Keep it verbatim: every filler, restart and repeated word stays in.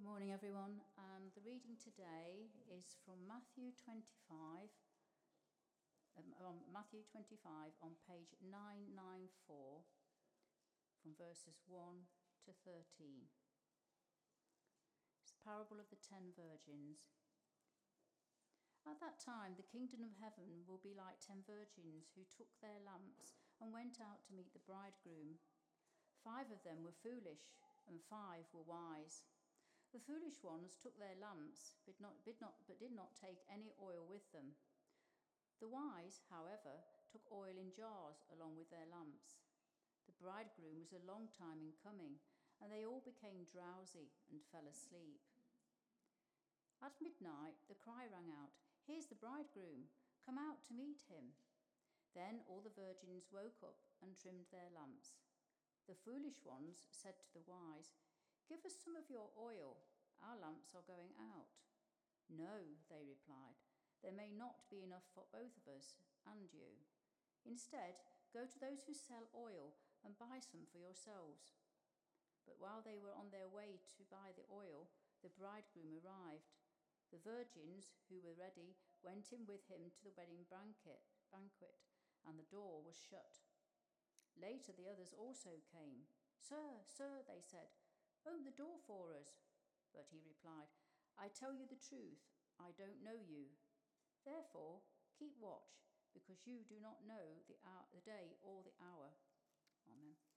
morning, everyone. And the reading today is from Matthew twenty-five, um, on Matthew twenty-five on page nine ninety-four, from verses one to thirteen. It's the parable of the ten virgins. At that time, the kingdom of heaven will be like ten virgins who took their lamps and went out to meet the bridegroom. Five of them were foolish, and five were wise. The foolish ones took their lamps, but, not, but, not, but did not take any oil with them. The wise, however, took oil in jars along with their lamps. The bridegroom was a long time in coming, and they all became drowsy and fell asleep. At midnight, the cry rang out, "Here's the bridegroom, come out to meet him." Then all the virgins woke up and trimmed their lamps. The foolish ones said to the wise, "Give us some of your oil, our lamps are going out." "No," they replied, "there may not be enough for both of us and you. Instead, go to those who sell oil and buy some for yourselves." But while they were on their way to buy the oil, the bridegroom arrived. The virgins who were ready went in with him to the wedding banquet, banquet, and the door was shut. Later the others also came. "Sir, sir," they said, "open the door for us." But he replied, "I tell you the truth, I don't know you. Therefore, keep watch, because you do not know the hour, the day or the hour." Amen.